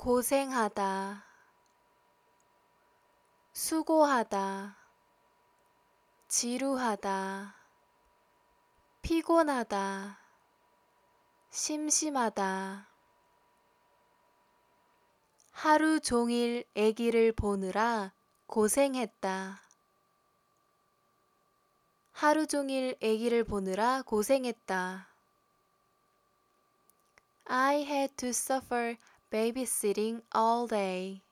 고생하다, 수고하다, 지루하다, 피곤하다, 심심하다. 하루 종일 아기를 보느라 고생했다. 하루 종일 아기를 보느라 고생했다. I had to suffer babysitting all day.